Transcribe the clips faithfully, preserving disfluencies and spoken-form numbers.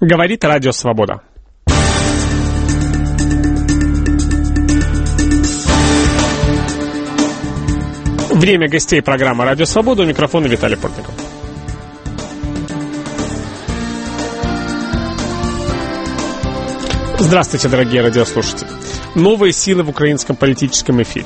Говорит Радио Свобода. Время гостей программы «Радио Свобода». У микрофона Виталий Портников. Здравствуйте, дорогие радиослушатели. Новые силы в украинском политическом эфире.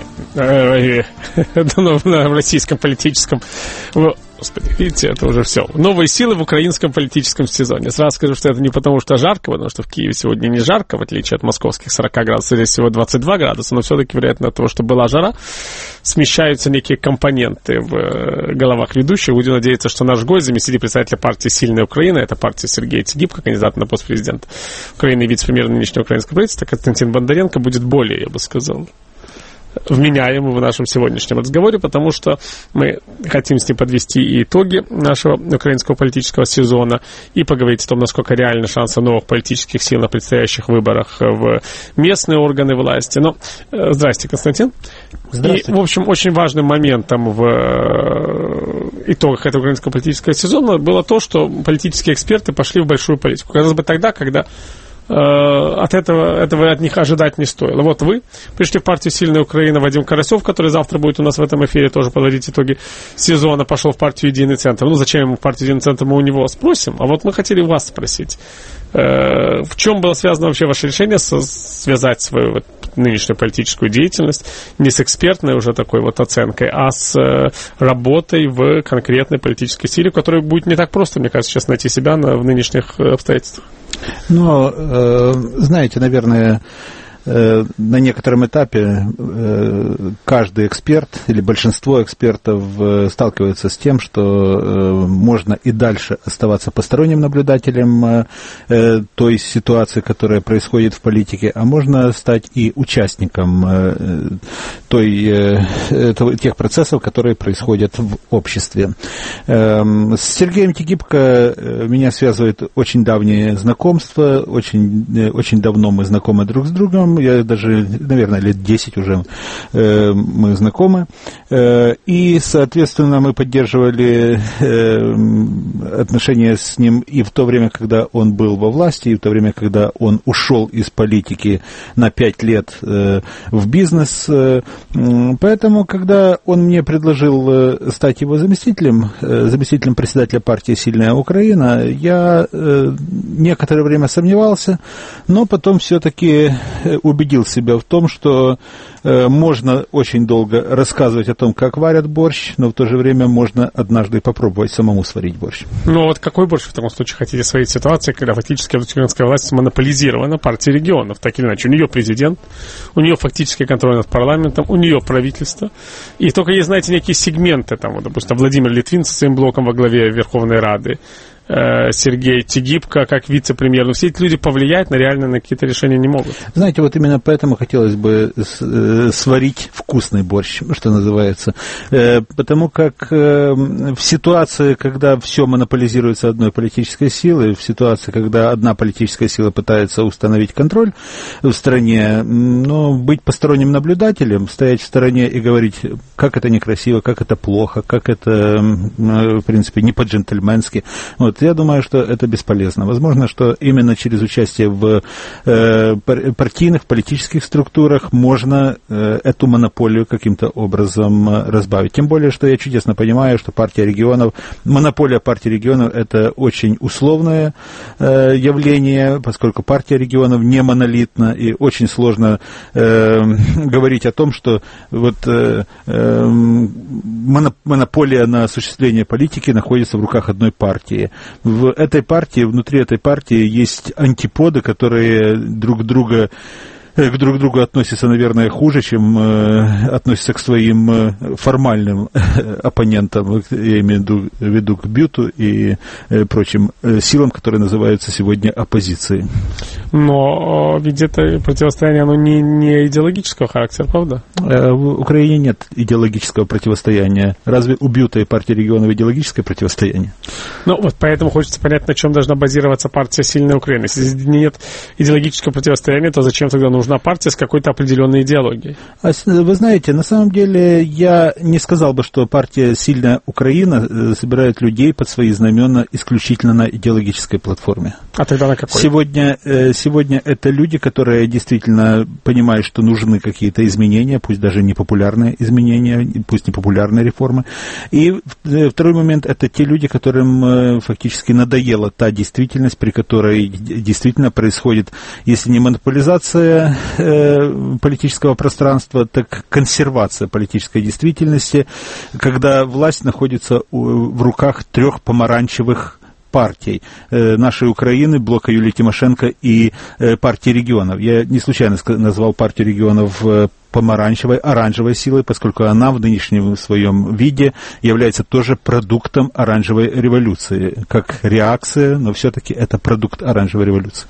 В российском политическом... Господи, видите, это уже все. Новые силы в украинском политическом сезоне. Сразу скажу, что это не потому, что жарко, потому что в Киеве сегодня не жарко, в отличие от московских сорок градусов, здесь всего двадцать два градуса, но все-таки, вероятно, от того, что была жара, смещаются некие компоненты в головах ведущих. Будем надеяться, что наш гость, заместитель председателя партии «Сильная Украина», это партия Сергея Тигибко, кандидат на пост президента Украины и вице-премьер нынешнего украинского правительства, Константин Бондаренко, будет более, я бы сказал, вменяемым в нашем сегодняшнем разговоре, потому что мы хотим с ним подвести итоги нашего украинского политического сезона и поговорить о том, насколько реальны шансы новых политических сил на предстоящих выборах в местные органы власти. Ну, здрасте, Константин. Здравствуйте. И, в общем, очень важным моментом в итогах этого украинского политического сезона было то, что политические эксперты пошли в большую политику. Казалось бы, тогда, когда от этого, этого от них ожидать не стоило. Вот вы пришли в партию «Сильная Украина», Вадим Карасев, который завтра будет у нас в этом эфире тоже подводить итоги сезона, пошел в партию «Единый центр». Ну, зачем ему в партию «Единый центр», мы у него спросим. А вот мы хотели вас спросить. В чем было связано вообще ваше решение связать свою вот нынешнюю политическую деятельность не с экспертной уже такой вот оценкой, а с работой в конкретной политической силе, в которой будет не так просто, мне кажется, сейчас найти себя на, в нынешних обстоятельствах? Ну, э, знаете, наверное, э, на некотором этапе э, каждый эксперт или большинство экспертов э, сталкиваются с тем, что э, можно и дальше оставаться посторонним наблюдателем э, той ситуации, которая происходит в политике, а можно стать и участником э, той, э, тех процессов, которые происходят в обществе. Э, с Сергеем Тигибко меня связывает очень давнее знакомство, очень, очень давно мы знакомы друг с другом, я даже, наверное, лет десять уже э, мы знакомы, э, и, соответственно, мы поддерживали э, отношения с ним и в то время, когда он был во власти, и в то время, когда он ушел из политики на пять лет э, в бизнес. Э, поэтому, когда он мне предложил э, стать его заместителем, э, заместителем председателя партии «Сильная Украина», я э, некоторое время сомневался, но потом все-таки убедил себя в том, что э, можно очень долго рассказывать о том, как варят борщ, но в то же время можно однажды попробовать самому сварить борщ. Ну вот какой борщ в таком случае хотите сварить в ситуации, когда фактически украинская власть монополизирована партией регионов, так или иначе? У нее президент, у нее фактически контроль над парламентом, у нее правительство, и только есть, знаете, некие сегменты, там, вот, допустим, Владимир Литвин со своим блоком во главе Верховной Рады, Сергей Тигибко как вице-премьер. Но все эти люди повлиять на реально на какие-то решения не могут. Знаете, вот именно поэтому хотелось бы сварить вкусный борщ, что называется. Потому как в ситуации, когда все монополизируется одной политической силой, в ситуации, когда одна политическая сила пытается установить контроль в стране, ну, быть посторонним наблюдателем, стоять в стороне и говорить, как это некрасиво, как это плохо, как это, в принципе, не по-джентльменски. Вот. Я думаю, что это бесполезно. Возможно, что именно через участие в э, партийных, политических структурах можно э, эту монополию каким-то образом разбавить. Тем более, что я чудесно понимаю, что партия регионов, монополия партии регионов – это очень условное э, явление, поскольку партия регионов не монолитна, и очень сложно э, говорить о том, что вот, э, э, монополия на осуществление политики находится в руках одной партии. В этой партии, внутри этой партии есть антиподы, которые друг друга к друг другу относятся, наверное, хуже, чем э, относятся к своим э, формальным э, оппонентам, я имею в виду, в виду к Бюту и э, прочим э, силам, которые называются сегодня оппозицией. Но ведь это противостояние, оно не, не идеологического характера, правда? Э, в Украине нет идеологического противостояния. Разве у Бюта и партии регионов идеологическое противостояние? Ну, вот поэтому хочется понять, на чем должна базироваться партия «Сильная Украина». Если нет идеологического противостояния, то зачем тогда нужно нужна партия с какой-то определенной идеологией? Вы знаете, на самом деле я не сказал бы, что партия «Сильная Украина» собирает людей под свои знамена исключительно на идеологической платформе. А тогда на какой? Сегодня, сегодня это люди, которые действительно понимают, что нужны какие-то изменения, пусть даже непопулярные изменения, пусть непопулярные реформы. И второй момент – это те люди, которым фактически надоела та действительность, при которой действительно происходит, если не монополизация политического пространства, так консервация политической действительности, когда власть находится в руках трех помаранчевых партий э, нашей Украины, блока Юлии Тимошенко и э, партии регионов. Я не случайно назвал партию регионов э, помаранчевой, оранжевой силой, поскольку она в нынешнем своем виде является тоже продуктом оранжевой революции. Как реакция, но все-таки это продукт оранжевой революции.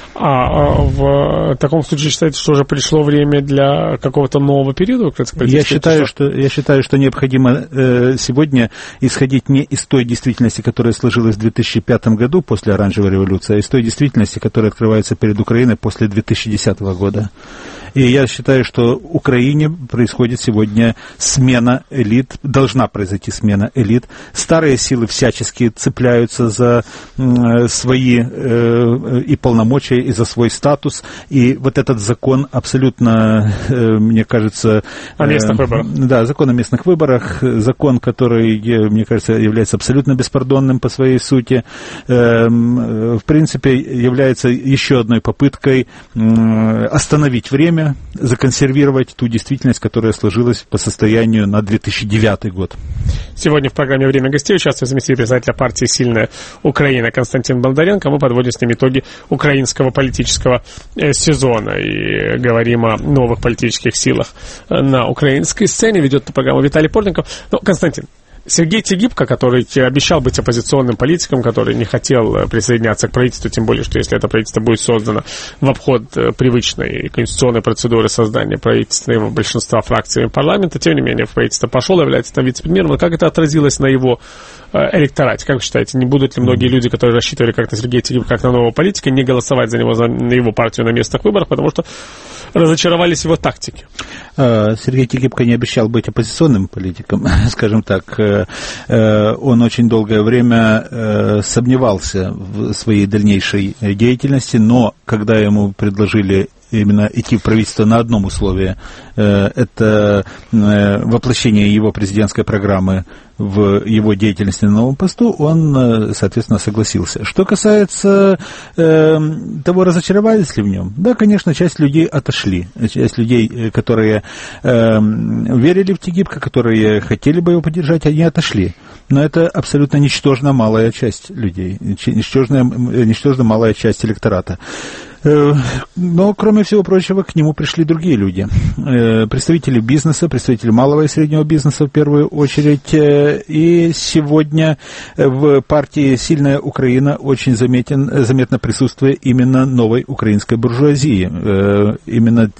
А в таком случае считаете, что уже пришло время для какого-то нового периода украинской политики? Я считаю, что, я считаю, что необходимо э, сегодня исходить не из той действительности, которая сложилась в две тысячи пятом году после оранжевой революции, а из той действительности, которая открывается перед Украиной после две тысячи десятого года. И я считаю, что в Украине происходит сегодня смена элит, должна произойти смена элит. Старые силы всячески цепляются за э, свои э, и полномочия, и за свой статус. И вот этот закон абсолютно, э, мне кажется... О местных э, выборах. Да, закон о местных выборах. Закон, который, мне кажется, является абсолютно беспардонным по своей сути. Э, в принципе, является еще одной попыткой э, остановить время, законсервировать ту действительность, которая сложилась по состоянию на две тысячи девятый год. Сегодня в программе «Время гостей» участвует заместитель председателя партии «Сильная Украина» Константин Болдаренко. Мы подводим с ним итоги украинского политического сезона и говорим о новых политических силах на украинской сцене. Ведет эту программу Виталий Портников. Ну, Константин, Сергей Тигибко, который обещал быть оппозиционным политиком, который не хотел присоединяться к правительству, тем более, что если это правительство будет создано в обход привычной конституционной процедуры создания правительственного большинства фракций парламента, тем не менее в правительство пошел, является там вице-премьером. Как это отразилось на его электорате? Как вы считаете, не будут ли многие люди, которые рассчитывали как на Сергея Тигибко, как на нового политика, не голосовать за него, за, на его партию на местных выборах, потому что разочаровались в его тактике? Сергей Тигибко не обещал быть оппозиционным политиком, скажем так. Он очень долгое время сомневался в своей дальнейшей деятельности, но когда ему предложили именно идти в правительство на одном условии, это воплощение его президентской программы в его деятельности на новом посту, он, соответственно, согласился. Что касается э, того, разочаровались ли в нем, да, конечно, часть людей отошли. Часть людей, которые э, верили в Тигибко, которые хотели бы его поддержать, они отошли. Но это абсолютно ничтожно малая часть людей, ничтожно, ничтожно малая часть электората. Но, кроме всего прочего, к нему пришли другие люди. Представители бизнеса, представители малого и среднего бизнеса в первую очередь. И сегодня в партии «Сильная Украина» очень заметен, заметно присутствие именно новой украинской буржуазии. Именно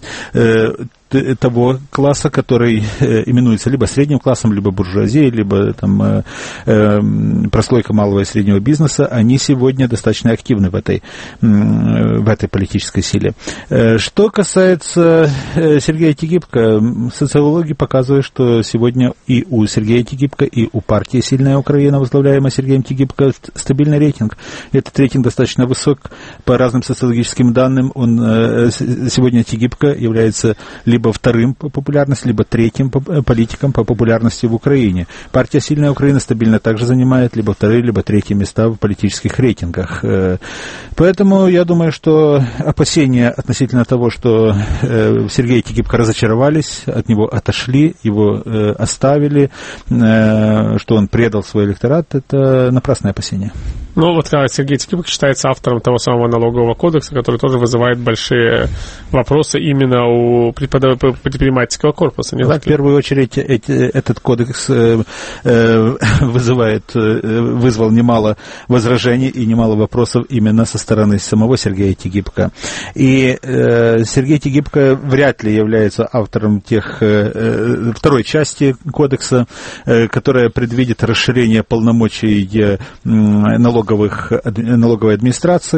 того класса, который э, именуется либо средним классом, либо буржуазией, либо там, э, э, прослойка малого и среднего бизнеса, они сегодня достаточно активны в этой, э, в этой политической силе. Э, что касается э, Сергея Тигибко, социология показывает, что сегодня и у Сергея Тигибко, и у партии «Сильная Украина», возглавляемая Сергеем Тигибко, стабильный рейтинг. Этот рейтинг достаточно высок по разным социологическим данным. Он, э, сегодня Тигибко является либо либо вторым по популярности, либо третьим политиком по популярности в Украине. Партия «Сильная Украина» стабильно также занимает либо вторые, либо третьи места в политических рейтингах. Поэтому я думаю, что опасения относительно того, что Сергей Тигибко разочаровались, от него отошли, его оставили, что он предал свой электорат, это напрасное опасение. Ну, вот Сергей Тигибко считается автором того самого налогового кодекса, который тоже вызывает большие вопросы именно у предпринимательского корпуса, не так ли? В первую очередь эти, этот кодекс э, э, вызывает, э, вызвал немало возражений и немало вопросов именно со стороны самого Сергея Тигибко. И э, Сергей Тигибко вряд ли является автором тех, э, второй части кодекса, э, которая предвидит расширение полномочий э, налоговых, налоговой администрации, налоговой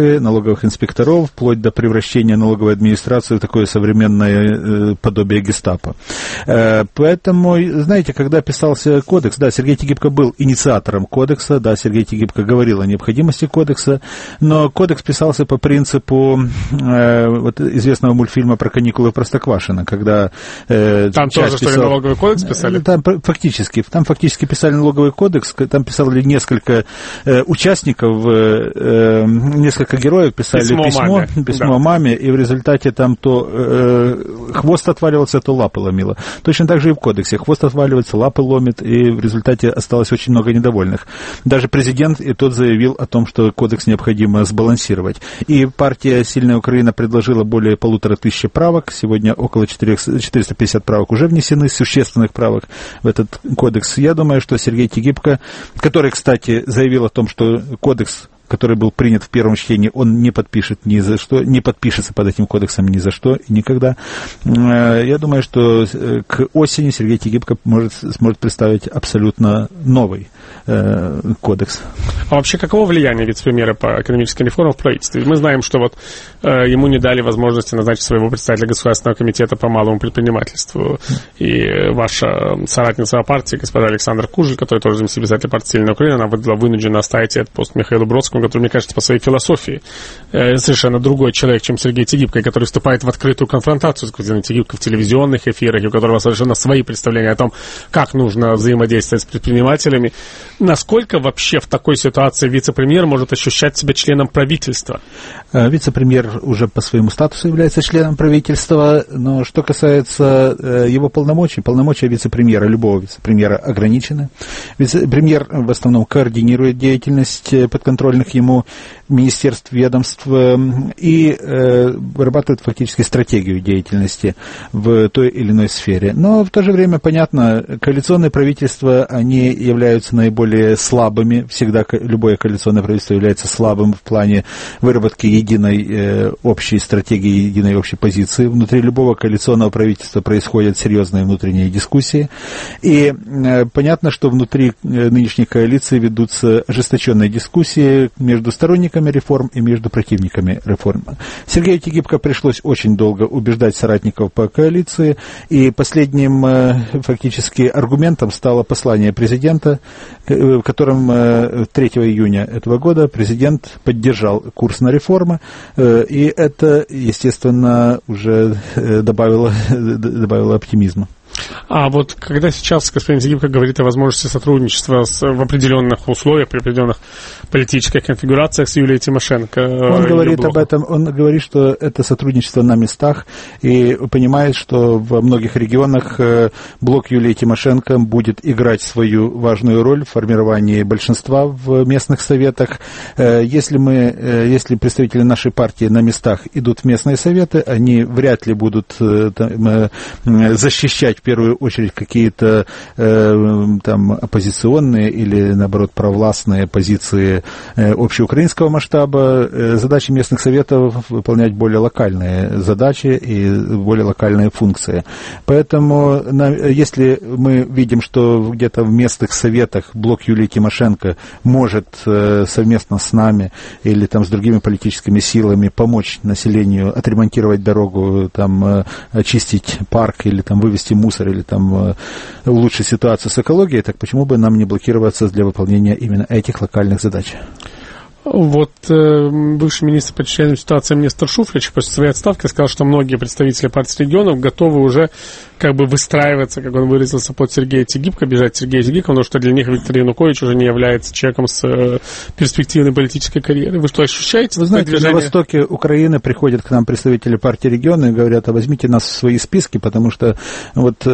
налоговых инспекторов, вплоть до превращения налоговой администрации в такое современное подобие гестапо. Поэтому, знаете, когда писался кодекс, да, Сергей Тигибко был инициатором кодекса, да, Сергей Тигибко говорил о необходимости кодекса, но кодекс писался по принципу э, вот, известного мультфильма про каникулы в Простоквашино, когда... Э, там тоже, писал, что ли, налоговый кодекс писали? Там фактически, там фактически писали налоговый кодекс, там писали несколько э, участников, э, э, несколько героев писали письмо, письмо маме, письмо да. маме, и в результате там то э, хвост отваливался, то лапы ломило. Точно так же и в кодексе. Хвост отваливается, лапы ломит, и в результате осталось очень много недовольных. Даже президент и тот заявил о том, что кодекс необходимо сбалансировать. И партия «Сильная Украина» предложила более полутора тысячи правок. Сегодня около четыреста пятьдесят правок уже внесены, существенных правок в этот кодекс. Я думаю, что Сергей Тигибко, который, кстати, заявил о том, что кодекс, который был принят в первом чтении, он не подпишет ни за что, не подпишется под этим кодексом ни за что и никогда. Я думаю, что к осени Сергей Тигибко может, сможет представить абсолютно новый э, кодекс. А вообще, каково влияние вице-премьера по экономическим реформам в правительстве? Мы знаем, что вот э, ему не дали возможности назначить своего представителя Государственного комитета по малому предпринимательству. И ваша соратница по партии, госпожа Александра Кужель, которая тоже заместитель партии «Сильная Украина», она была вынуждена оставить этот пост Михаилу Бродскому, который, мне кажется, по своей философии э, совершенно другой человек, чем Сергей Тигибко, который вступает в открытую конфронтацию с господином Тигибко в телевизионных эфирах, и у которого совершенно свои представления о том, как нужно взаимодействовать с предпринимателями. Насколько вообще в такой ситуации вице-премьер может ощущать себя членом правительства? Вице-премьер уже по своему статусу является членом правительства, но что касается его полномочий, полномочия вице-премьера, любого вице-премьера ограничены. Вице-премьер в основном координирует деятельность подконтрольных ему министерств, ведомств и э, вырабатывает фактически стратегию деятельности в той или иной сфере. Но в то же время, понятно, коалиционные правительства, они являются наиболее слабыми. Всегда любое коалиционное правительство является слабым в плане выработки единой э, общей стратегии, единой общей позиции. Внутри любого коалиционного правительства происходят серьезные внутренние дискуссии. И э, понятно, что внутри э, нынешней коалиции ведутся ожесточенные дискуссии между сторонниками реформ и между противниками реформ. Сергею Тигибко пришлось очень долго убеждать соратников по коалиции, и последним фактически аргументом стало послание президента, в котором третьего июня этого года президент поддержал курс на реформы, и это, естественно, уже добавило, добавило оптимизма. А вот когда сейчас господин Тигибко говорит о возможности сотрудничества с, в определенных условиях, при определенных политических конфигурациях с Юлией Тимошенко... Он говорит об этом, он говорит, что это сотрудничество на местах, и понимает, что во многих регионах блок Юлии Тимошенко будет играть свою важную роль в формировании большинства в местных советах. Если мы, если представители нашей партии на местах идут в местные советы, они вряд ли будут там, защищать в первую очередь какие-то э, там оппозиционные или, наоборот, провластные позиции э, общеукраинского масштаба. Э, задачи местных советов выполнять более локальные задачи и более локальные функции. Поэтому, на, если мы видим, что где-то в местных советах блок Юлии Тимошенко может э, совместно с нами или там с другими политическими силами помочь населению отремонтировать дорогу, там, э, очистить парк или там вывести мусор, или там улучшить ситуацию с экологией, так почему бы нам не блокироваться для выполнения именно этих локальных задач? Вот э, бывший министр по чрезвычайным ситуациям Нестор Шуфрич после своей отставки сказал, что многие представители партии регионов готовы уже как бы выстраиваться, как он выразился, под Сергея Тигибко, бежать Сергея Тигибко, потому что для них Виктор Янукович уже не является человеком с э, перспективной политической карьерой. Вы что, ощущаете? Вы знаете, движение? На востоке Украины приходят к нам представители партии региона и говорят, а возьмите нас в свои списки, потому что вот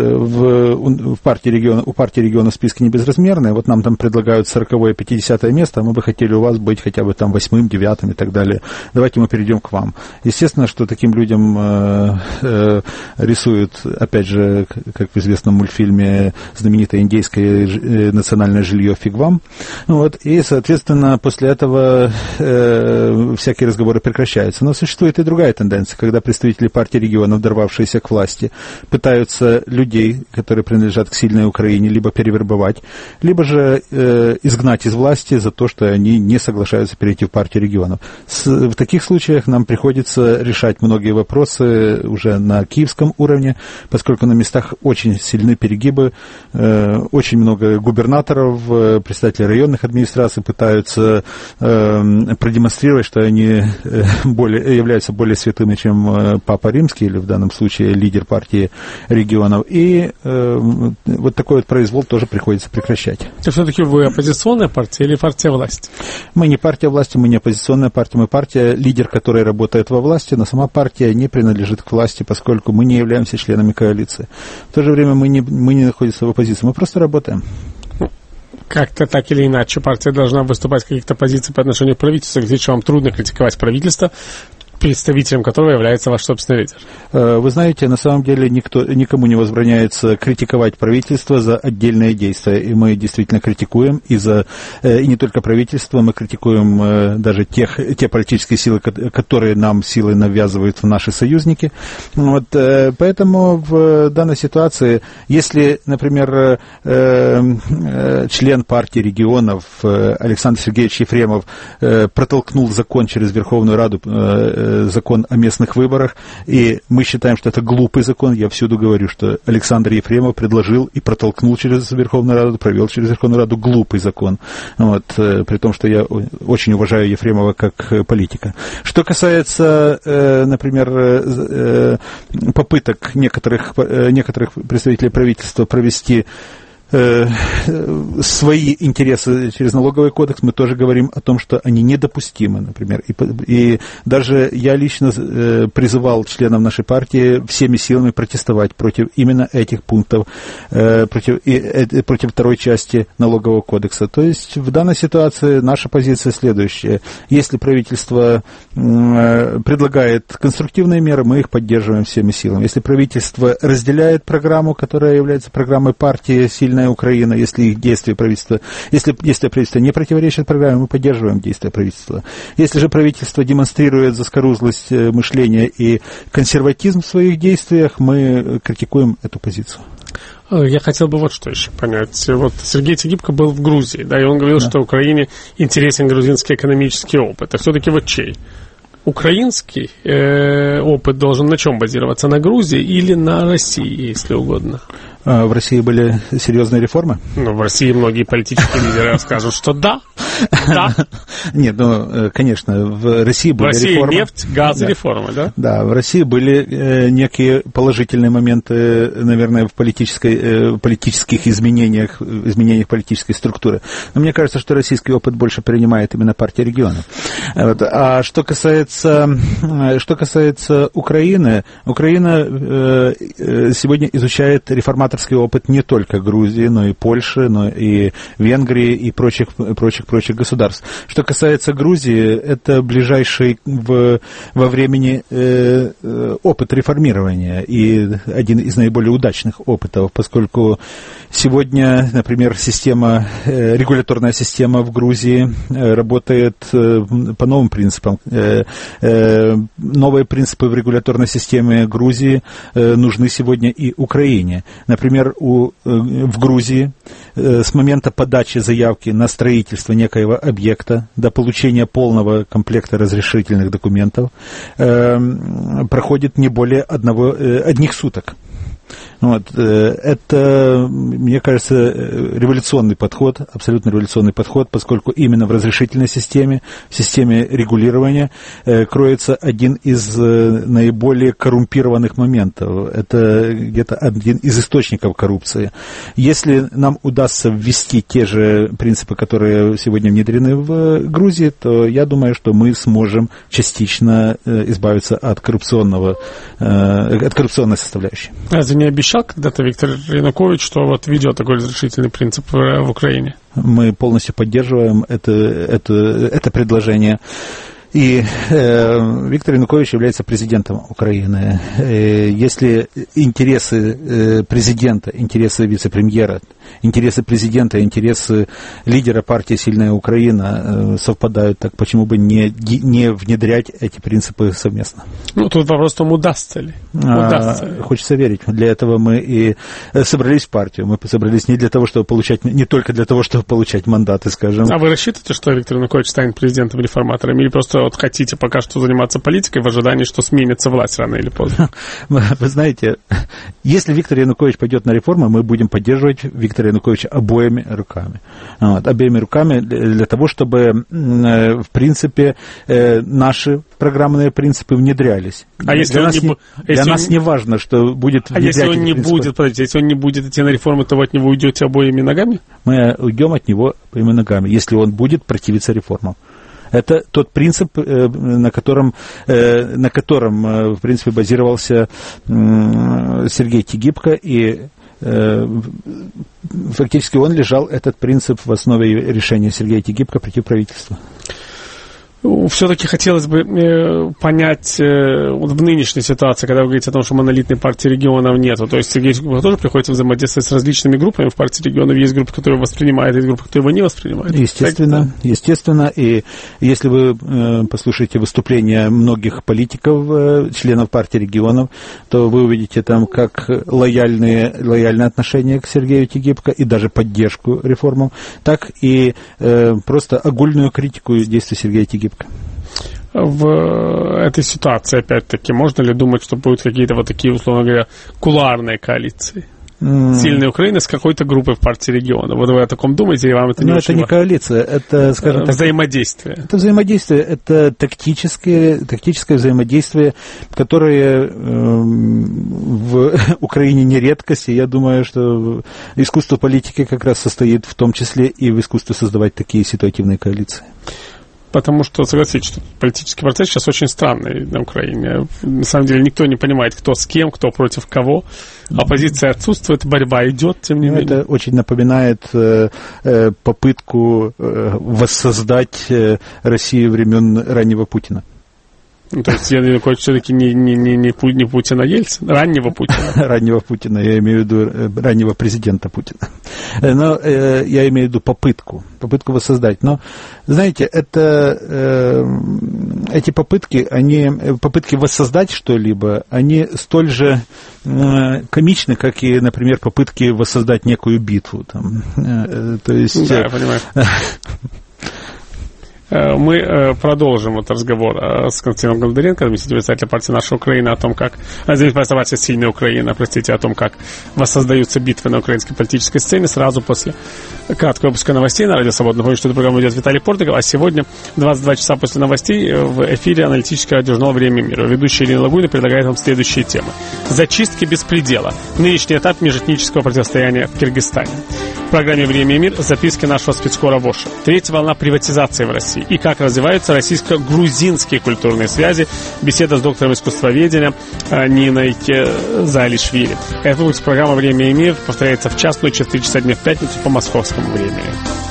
в, в партии региона, у партии региона списки не безразмерные, вот нам там предлагают сороковое, пятидесятое место, а мы бы хотели у вас быть хотя бы там восьмым, девятым и так далее. Давайте мы перейдем к вам. Естественно, что таким людям э, э, рисуют, опять же, как в известном мультфильме, знаменитое индейское национальное жилье «Фиг вам». Вот, и, соответственно, после этого э, всякие разговоры прекращаются. Но существует и другая тенденция, когда представители партии регионов, дорвавшиеся к власти, пытаются людей, которые принадлежат к сильной Украине, либо перевербовать, либо же э, изгнать из власти за то, что они не соглашаются собираются перейти в партию регионов. С, в таких случаях нам приходится решать многие вопросы уже на киевском уровне, поскольку на местах очень сильны перегибы, э, очень много губернаторов, э, представители районных администраций пытаются э, продемонстрировать, что они э, более, являются более святыми, чем э, Папа Римский, или в данном случае лидер партии регионов. И э, вот такой вот произвол тоже приходится прекращать. То все-таки вы оппозиционная партия или партия власти? Мы не партия власти, мы не оппозиционная партия, мы партия, лидер которой работает во власти, но сама партия не принадлежит к власти, поскольку мы не являемся членами коалиции. В то же время мы не, мы не находимся в оппозиции, мы просто работаем. Как-то так или иначе партия должна выступать в каких-то позициях по отношению к правительству, где вам трудно критиковать правительство, представителем которого является ваш собственный лидер. Вы знаете, на самом деле никто, никому не возбраняется критиковать правительство за отдельные действия, и мы действительно критикуем, и, за, и не только правительство, мы критикуем даже тех, те политические силы, которые нам силой навязывают наши союзники. Вот, поэтому в данной ситуации, если, например, член партии регионов Александр Сергеевич Ефремов протолкнул закон через Верховную Раду, закон о местных выборах, и мы считаем, что это глупый закон. Я всюду говорю, что Александр Ефремов предложил и протолкнул через Верховную Раду, провел через Верховную Раду глупый закон. Вот, при том, что я очень уважаю Ефремова как политика. Что касается, например, попыток некоторых, некоторых представителей правительства провести свои интересы через налоговый кодекс, мы тоже говорим о том, что они недопустимы, например. И, и даже я лично э, призывал членов нашей партии всеми силами протестовать против именно этих пунктов, э, против, и, э, против второй части налогового кодекса. То есть в данной ситуации наша позиция следующая. Если правительство э, предлагает конструктивные меры, мы их поддерживаем всеми силами. Если правительство разделяет программу, которая является программой партии «Сильная Украина», если их действия правительства, если действия правительства не противоречат программе, мы поддерживаем действия правительства. Если же правительство демонстрирует заскорузлость мышления и консерватизм в своих действиях, мы критикуем эту позицию. Я хотел бы вот что еще понять. Вот Сергей Тегибко был в Грузии, да, и он говорил, да, что Украине интересен грузинский экономический опыт. А все-таки вот чей? Украинский э, опыт должен на чем базироваться? На Грузии или на России, если угодно? А в России были серьезные реформы? Ну, в России многие политические лидеры скажут, что да. Да. Нет, ну, конечно, в России были реформы. В России нефть, газ и реформы, да? Да, в России были э, некие положительные моменты, наверное, в политической, э, политических изменениях, изменениях политической структуры. Но мне кажется, что российский опыт больше принимает именно партия регионов. Вот. А что касается, что касается Украины, Украина э, сегодня изучает реформаторский опыт не только Грузии, но и Польши, но и Венгрии и прочих, прочих, прочих государств. Что касается Грузии, это ближайший в, во времени э, опыт реформирования и один из наиболее удачных опытов, поскольку сегодня, например, система, э, регуляторная система в Грузии э, работает э, по новым принципам. Э, э, новые принципы в регуляторной системе Грузии э, нужны сегодня и Украине. Например, у, э, в Грузии э, с момента подачи заявки на строительство некоего объекта до получения полного комплекта разрешительных документов э, проходит не более одного, э, одних суток. Вот, это, мне кажется, революционный подход, абсолютно революционный подход, поскольку именно в разрешительной системе, в системе регулирования кроется один из наиболее коррумпированных моментов. Это где-то один из источников коррупции. Если нам удастся ввести те же принципы, которые сегодня внедрены в Грузии, то я думаю, что мы сможем частично избавиться от коррупционного, от коррупционной составляющей. Разве не обещал когда-то Виктор Янукович, что вот ведет такой разрешительный принцип в Украине? Мы полностью поддерживаем это, это, это предложение. И э, Виктор Янукович является президентом Украины. Э, если интересы э, президента, интересы вице-премьера, интересы президента, интересы лидера партии «Сильная Украина» э, совпадают, так почему бы не, не внедрять эти принципы совместно? Ну, тут вопрос в том, удастся ли. Удастся ли. А, хочется верить. Для этого мы и собрались в партию. Мы собрались не для того, чтобы получать, не только для того, чтобы получать мандаты, скажем. А вы рассчитываете, что Виктор Янукович станет президентом-реформатором, или просто вот хотите пока что заниматься политикой в ожидании, что сменится власть рано или поздно? Вы знаете, если Виктор Янукович пойдет на реформы, мы будем поддерживать Виктора Януковича обоими руками. Вот, обеими руками для того, чтобы, в принципе, наши программные принципы внедрялись. А для если нас, он не, не, если для он... нас не важно, что будет А если он не принципы. будет, подождите, если он не будет идти на реформы, то вы от него уйдете обоими ногами? Мы уйдем от него обоими ногами, если он будет противиться реформам. Это тот принцип, на котором, на котором, в принципе, базировался Сергей Тигибко, и фактически он лежал, этот принцип, в основе решения Сергея Тигибко против правительства. Все-таки хотелось бы э, понять э, вот в нынешней ситуации, когда вы говорите о том, что монолитной партии регионов нету, то есть Сергей Тигибко тоже приходится взаимодействовать с различными группами в партии регионов, есть группы, которые воспринимают, есть группы, которые его не воспринимают. Естественно, так, да? естественно, и если вы э, послушаете выступления многих политиков, э, членов партии регионов, то вы увидите там как лояльные, лояльные отношения к Сергею Тигибко и даже поддержку реформам, так и э, просто огульную критику действий Сергея Тигибко. В этой ситуации, опять-таки, можно ли думать, что будут какие-то вот такие, условно говоря, кулуарные коалиции? Mm. Сильная Украина с какой-то группой в партии региона. Вот вы о таком думаете, и вам это не Но очень... это не коалиция, это, скажем так... Взаимодействие. Это взаимодействие, это тактическое, тактическое взаимодействие, которое э, в Украине не редкость, и я думаю, что искусство политики как раз состоит в том числе и в искусстве создавать такие ситуативные коалиции. Потому что, согласитесь, что политический процесс сейчас очень странный на Украине. На самом деле никто не понимает, кто с кем, кто против кого. Оппозиция отсутствует, борьба идет, тем не менее. Это очень напоминает э, э, попытку э, воссоздать э, Россию времен раннего Путина. Ну, то есть Янукович все-таки не, не, не, не Путина, а Ельцина, раннего Путина. Раннего Путина, я имею в виду раннего президента Путина. Но э, я имею в виду попытку, попытку воссоздать. Но, знаете, это, э, эти попытки, они, попытки воссоздать что-либо, они столь же э, комичны, как и, например, попытки воссоздать некую битву. Там. Э, то есть, да, я понимаю. Мы продолжим этот разговор с Константином Голодаренко, заместителем председателя партии «Наша Украина», о том, как... Заместитель партии «Сильная Украина», простите, о том, как воссоздаются битвы на украинской политической сцене, сразу после краткого выпуска новостей на Радио Свобода. Напомню, что эту программу ведет Виталий Портников, а сегодня, двадцать два часа после новостей, в эфире аналитический радиожурнал «Время и мир». Ведущая Ирина Лагуна предлагает вам следующие темы. Зачистки беспредела. Нынешний этап межэтнического противостояния в Киргизстане. В программе «Время и мир» записки нашего спецкора ВОШа. Третья волна приватизации в России. И как развиваются российско-грузинские культурные связи. Беседа с доктором искусствоведения Ниной Залишвили. Этот выпуск программы «Время и мир» повторяется в час ночи в три часа дня в пятницу по московскому времени.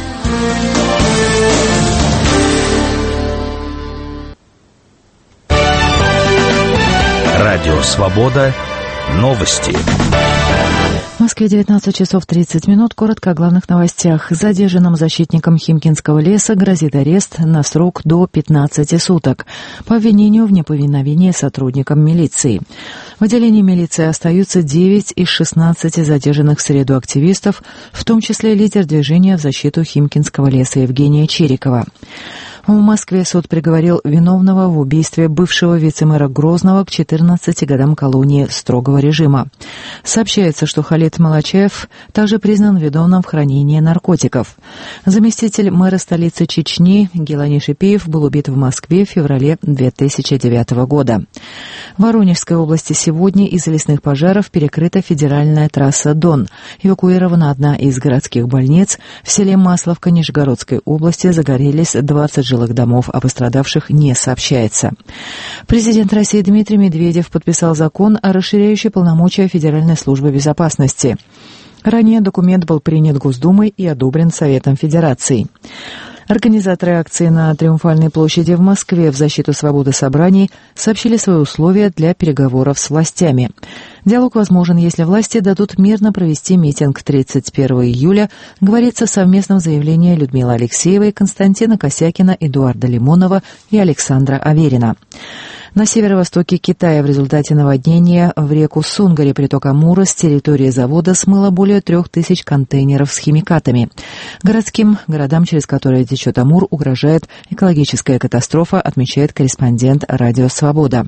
Радио «Свобода». Новости. В Москве девятнадцать часов тридцать минут. Коротко о главных новостях. Задержанным защитникам Химкинского леса грозит арест на срок до пятнадцати суток по обвинению в неповиновении сотрудникам милиции. В отделении милиции остаются девять из шестнадцати задержанных в среду активистов, в том числе лидер движения в защиту Химкинского леса Евгения Чирикова. В Москве суд приговорил виновного в убийстве бывшего вице-мэра Грозного к четырнадцати годам колонии строгого режима. Сообщается, что Халид Малачаев также признан виновным в хранении наркотиков. Заместитель мэра столицы Чечни Гилани Шипеев был убит в Москве в феврале две тысячи девятого года. В Воронежской области сегодня из-за лесных пожаров перекрыта федеральная трасса Дон. Эвакуирована одна из городских больниц. В селе Масловка Нижегородской области загорелись двадцать жилых домов, о пострадавших не сообщается. Президент России Дмитрий Медведев подписал закон, расширяющий полномочия Федеральной службы безопасности. Ранее документ был принят Госдумой и одобрен Советом Федерации. Организаторы акции на Триумфальной площади в Москве в защиту свободы собраний сообщили свои условия для переговоров с властями. Диалог возможен, если власти дадут мирно провести митинг тридцать первого июля, говорится в совместном заявлении Людмилы Алексеевой, Константина Косякина, Эдуарда Лимонова и Александра Аверина. На северо-востоке Китая в результате наводнения в реку Сунгаре, приток Амура, с территории завода смыло более трех тысяч контейнеров с химикатами. Городским городам, через которые течет Амур, угрожает экологическая катастрофа, отмечает корреспондент «Радио Свобода».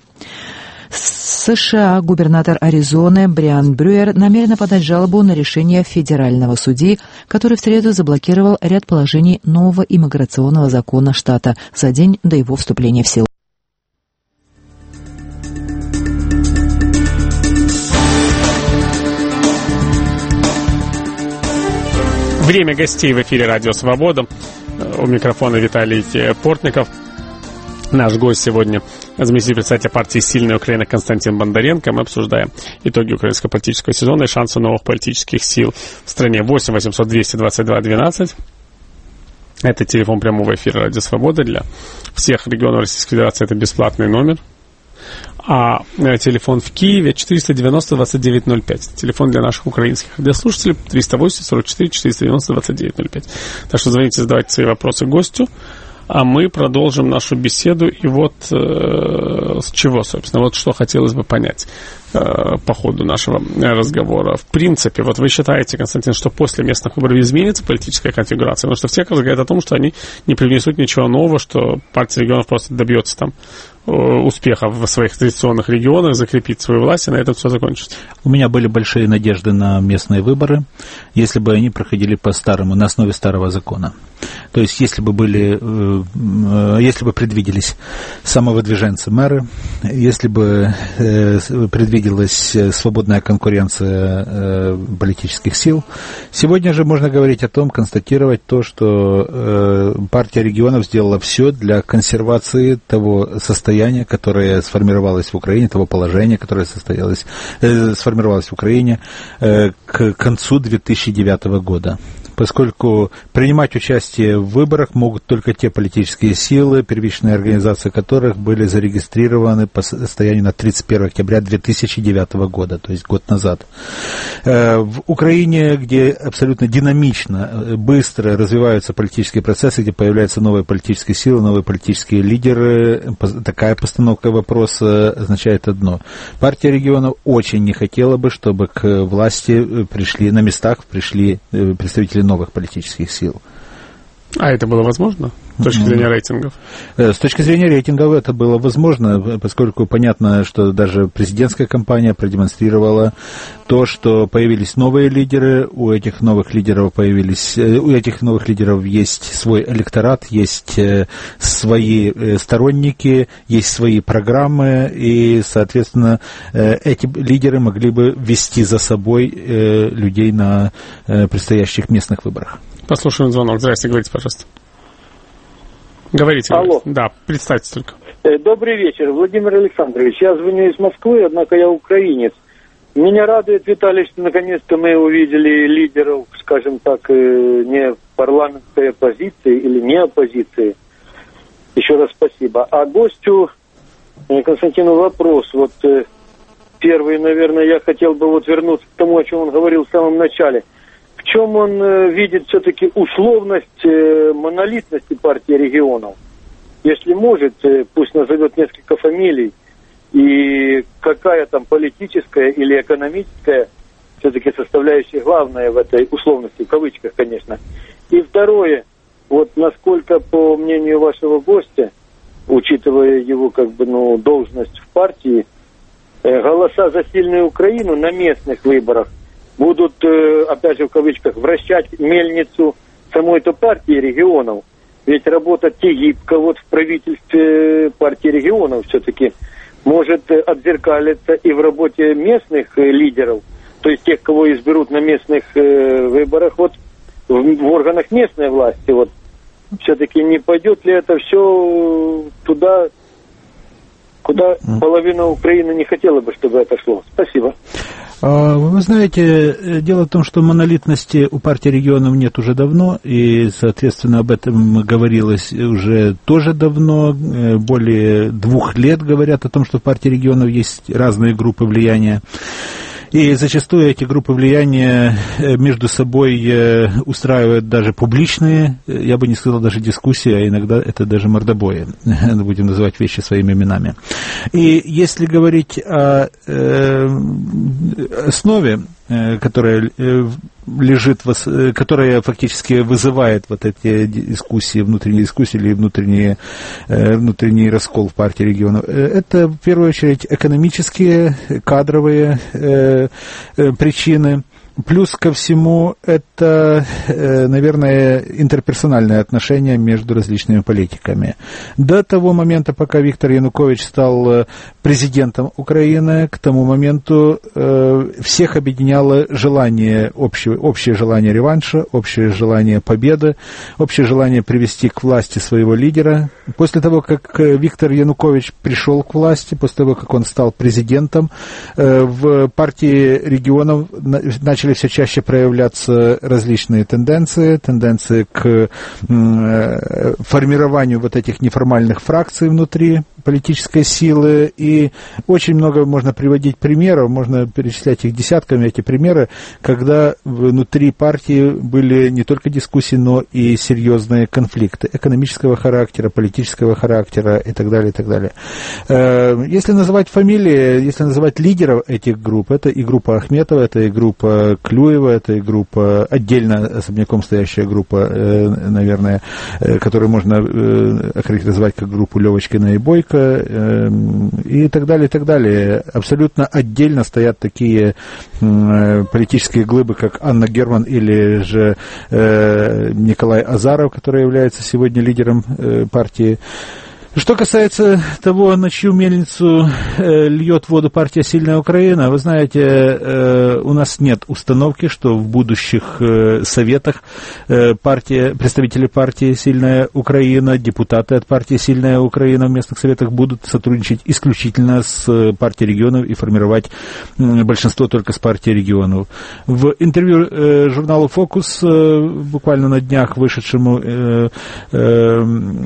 США губернатор Аризоны Бриан Брюер намерена подать жалобу на решение федерального судьи, который в среду заблокировал ряд положений нового иммиграционного закона штата за день до его вступления в силу. Время гостей в эфире «Радио Свобода». У микрофона Виталий Портников. Наш гость сегодня заместитель председателя партии «Сильная Украина» Константин Бондаренко. Мы обсуждаем итоги украинского политического сезона и шансы новых политических сил в стране. восемь восемьсот двести двадцать два двенадцать. Это телефон прямого эфира «Радио Свобода». Для всех регионов Российской Федерации это бесплатный номер. А телефон в Киеве четыреста девяносто двадцать девять ноль пять. Телефон для наших украинских радиослушателей триста восемь сорок четыре четыреста девяносто двадцать девять ноль пять. Так что звоните, задавайте свои вопросы гостю. А мы продолжим нашу беседу. И вот э, с чего, собственно, вот что хотелось бы понять э, по ходу нашего разговора. В принципе, вот вы считаете, Константин, что после местных выборов изменится политическая конфигурация? Потому что все говорят о том, что они не привнесут ничего нового, что партия регионов просто добьется там успеха в своих традиционных регионах, закрепить свою власть, и на этом все закончится. У меня были большие надежды на местные выборы, если бы они проходили по старому, на основе старого закона. То есть, если бы были, если бы предвиделись самовыдвиженцы мэры, если бы предвиделась свободная конкуренция политических сил. Сегодня же можно говорить о том, констатировать то, что партия регионов сделала все для консервации того состояния, которое сформировалось в Украине, того положения, которое состоялось, сформировалось в Украине к концу две тысячи девятого года. Поскольку принимать участие в выборах могут только те политические силы, первичные организации которых были зарегистрированы по состоянию на тридцать первого октября две тысячи девятого года, то есть год назад. В Украине, где абсолютно динамично, быстро развиваются политические процессы, где появляются новые политические силы, новые политические лидеры, такая постановка вопроса означает одно. Партия регионов очень не хотела бы, чтобы к власти пришли, на местах пришли представители новых политических сил. А это было возможно? С точки зрения рейтингов? С точки зрения рейтингов это было возможно, поскольку понятно, что даже президентская кампания продемонстрировала то, что появились новые лидеры, у этих новых лидеров появились, у этих новых лидеров есть свой электорат, есть свои сторонники, есть свои программы, и, соответственно, эти лидеры могли бы вести за собой людей на предстоящих местных выборах. Послушаем звонок. Здравствуйте, говорите, пожалуйста. Говорите. Алло. Говорите. Да, представьте только. Добрый вечер, Владимир Александрович. Я звоню из Москвы, однако я украинец. Меня радует, Виталий, что наконец-то мы увидели лидеров, скажем так, не парламентской оппозиции или не оппозиции. Еще раз спасибо. А гостю Константину вопрос. Вот первый, наверное, я хотел бы вот вернуться к тому, о чем он говорил в самом начале. В чем он э, видит все-таки условность э, монолитности партии регионов? Если может, э, пусть назовет несколько фамилий, и какая там политическая или экономическая все-таки составляющая главная в этой условности, в кавычках, конечно. И второе, вот насколько, по мнению вашего гостя, учитывая его как бы, ну, должность в партии, э, голоса за сильную Украину на местных выборах будут, опять же в кавычках, вращать мельницу самой-то партии регионов. Ведь работать гибко вот в правительстве партии регионов все-таки может отзеркалиться и в работе местных лидеров, то есть тех, кого изберут на местных выборах, вот в, в органах местной власти. Вот все-таки не пойдет ли это все туда, куда половина Украины не хотела бы, чтобы это шло? Спасибо. Вы знаете, дело в том, что монолитности у партии регионов нет уже давно, и, соответственно, об этом говорилось уже тоже давно. Более двух лет говорят о том, что в партии регионов есть разные группы влияния. И зачастую эти группы влияния между собой устраивают даже публичные, я бы не сказал даже дискуссии, а иногда это даже мордобои, будем называть вещи своими именами. И если говорить о э, основе, которая лежит, которая фактически вызывает вот эти дискуссии, внутренние дискуссии или внутренние, внутренний раскол в партии регионов, это в первую очередь экономические, кадровые причины. Плюс ко всему это, наверное, интерперсональные отношения между различными политиками. До того момента, пока Виктор Янукович стал президентом Украины, к тому моменту всех объединяло желание, общее, общее желание реванша, общее желание победы, общее желание привести к власти своего лидера. После того, как Виктор Янукович пришел к власти, после того, как он стал президентом, в партии регионов начали все чаще проявляться различные тенденции, тенденции к формированию вот этих неформальных фракций внутри политической силы, и очень много можно приводить примеров, можно перечислять их десятками, эти примеры, когда внутри партии были не только дискуссии, но и серьезные конфликты экономического характера, политического характера и так далее, и так далее. Если называть фамилии, если называть лидеров этих групп, это и группа Ахметова, это и группа Клюева, это и группа, отдельно особняком стоящая группа, наверное, которую можно охарактеризовать как группу Левочкина и Бойко, и так далее, и так далее. Абсолютно отдельно стоят такие политические глыбы, как Анна Герман или же Николай Азаров, который является сегодня лидером партии. Что касается того, на чью мельницу э, льет воду партия «Сильная Украина», вы знаете, э, у нас нет установки, что в будущих э, советах э, партия, представители партии «Сильная Украина», депутаты от партии «Сильная Украина» в местных советах будут сотрудничать исключительно с э, партией регионов и формировать э, большинство только с партией регионов. В интервью э, журналу «Фокус», э, буквально на днях вышедшему, э, э,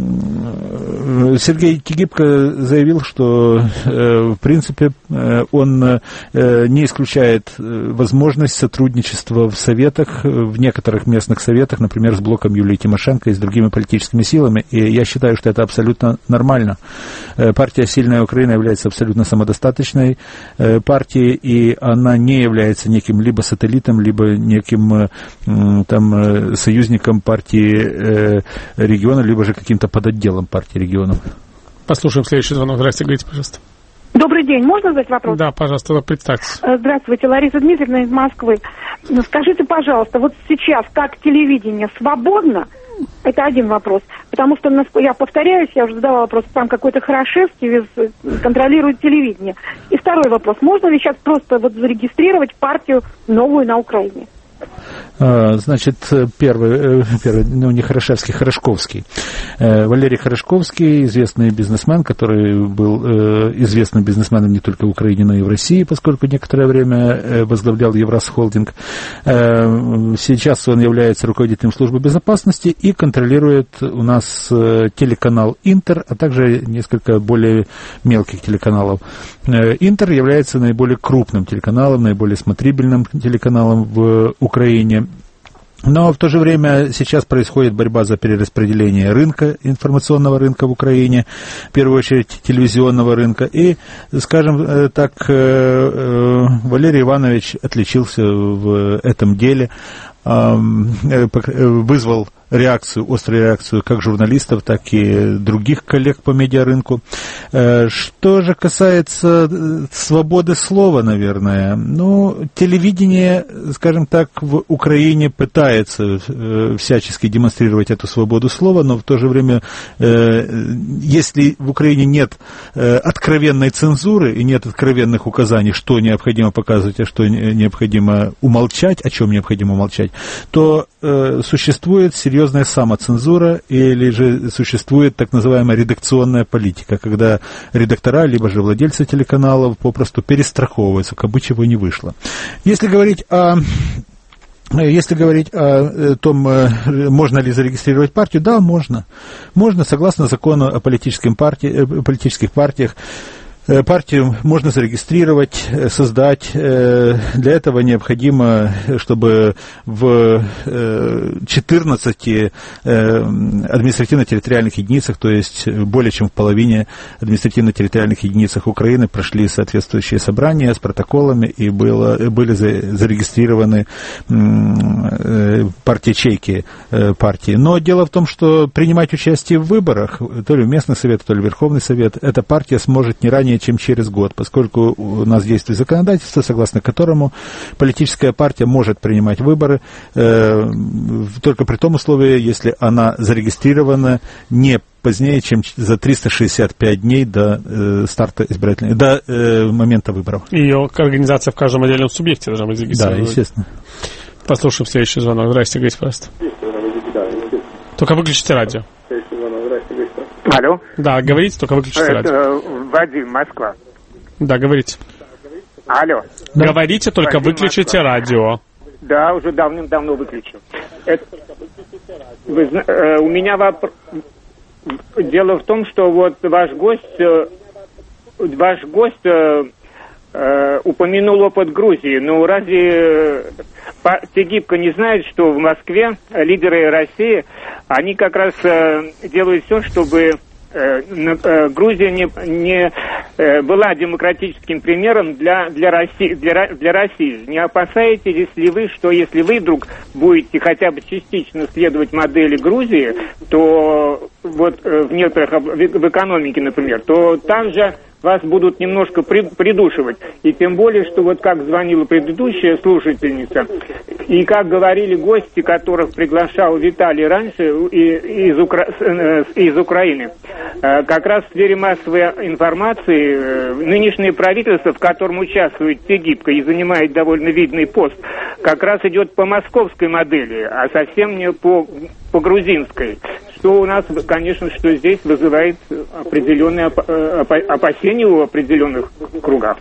Сергей Тигибко заявил, что, в принципе, он не исключает возможность сотрудничества в советах, в некоторых местных советах, например, с блоком Юлии Тимошенко и с другими политическими силами, и я считаю, что это абсолютно нормально. Партия «Сильная Украина» является абсолютно самодостаточной партией, и она не является неким либо сателлитом, либо неким там союзником партии региона, либо же каким-то подотделом партии регионов. Послушаем следующий звонок. Здравствуйте, говорите, пожалуйста. Добрый день. Можно задать вопрос? Да, пожалуйста, представьтесь. Здравствуйте, Лариса Дмитриевна из Москвы. Скажите, пожалуйста, вот сейчас как телевидение свободно? Это один вопрос. Потому что, я повторяюсь, я уже задавала вопрос, там какой-то Хорошевский контролирует телевидение. И второй вопрос. Можно ли сейчас просто вот зарегистрировать партию новую на Украине? Значит, первый, первый, ну, не Хорошевский, Хорошковский. Валерий Хорошковский, известный бизнесмен, который был известным бизнесменом не только в Украине, но и в России, поскольку некоторое время возглавлял Евросхолдинг. Сейчас он является руководителем службы безопасности и контролирует у нас телеканал «Интер», а также несколько более мелких телеканалов. «Интер» является наиболее крупным телеканалом, наиболее смотрибельным телеканалом в Украине. Но в то же время сейчас происходит борьба за перераспределение рынка, информационного рынка в Украине, в первую очередь телевизионного рынка. И, скажем так, Валерий Иванович отличился в этом деле, вызвал реакцию, острую реакцию как журналистов, так и других коллег по медиарынку. Что же касается свободы слова, наверное, ну, телевидение, скажем так, в Украине пытается всячески демонстрировать эту свободу слова, но в то же время, если в Украине нет откровенной цензуры и нет откровенных указаний, что необходимо показывать, а что необходимо умолчать, о чем необходимо умолчать, то э, существует серьезная самоцензура или же существует так называемая редакционная политика, когда редактора, либо же владельцы телеканалов попросту перестраховываются, как бы чего не вышло. Если говорить о Если говорить о том, можно ли зарегистрировать партию, да, можно. Можно, согласно закону о политических партиях, политических партиях. Партию можно зарегистрировать, создать. Для этого необходимо, чтобы в четырнадцати административно-территориальных единицах, то есть более чем в половине административно-территориальных единицах Украины, прошли соответствующие собрания с протоколами и было, были зарегистрированы партии-ячейки партии. Но дело в том, что принимать участие в выборах, то ли в местный совет, то ли в Верховный совет, эта партия сможет не ранее, чем через год, поскольку у нас действует законодательство, согласно которому политическая партия может принимать выборы э, только при том условии, если она зарегистрирована не позднее, чем за триста шестьдесят пять дней до э, старта избирательной, до э, момента выборов. Ее организация в каждом отдельном субъекте должна быть зарегистрирована. Да, естественно. Послушаем следующий звонок. Здрасте, говорите, пожалуйста. Только выключите радио. Алло. Да, говорите, только выключите Это, радио. Вадим, Москва. Да, говорите. Алло. Да. Говорите, только Вадим, выключите Москва. радио. Да, уже давным-давно выключил. Это, вы, э, у меня вопрос. Дело в том, что вот ваш гость, э, ваш гость э, э, упомянул опыт Грузии. Но разве э, Тегибко не знает, что в Москве лидеры России, они как раз э, делают все, чтобы э, э, Грузия не, не э, была демократическим примером для, для, России, для, для России. Не опасаетесь ли вы, что если вы вдруг будете хотя бы частично следовать модели Грузии, то вот э, в некоторых, в экономике, например, то там же вас будут немножко при, придушивать. И тем более, что вот как звонила предыдущая слушательница, и как говорили гости, которых приглашал Виталий раньше из, Укра... из Украины, как раз в сфере массовой информации нынешнее правительство, в котором участвует Тегибко и занимает довольно видный пост, как раз идет по московской модели, а совсем не по, по грузинской. Что у нас, конечно, что здесь вызывает определенные опасения в определенных кругах.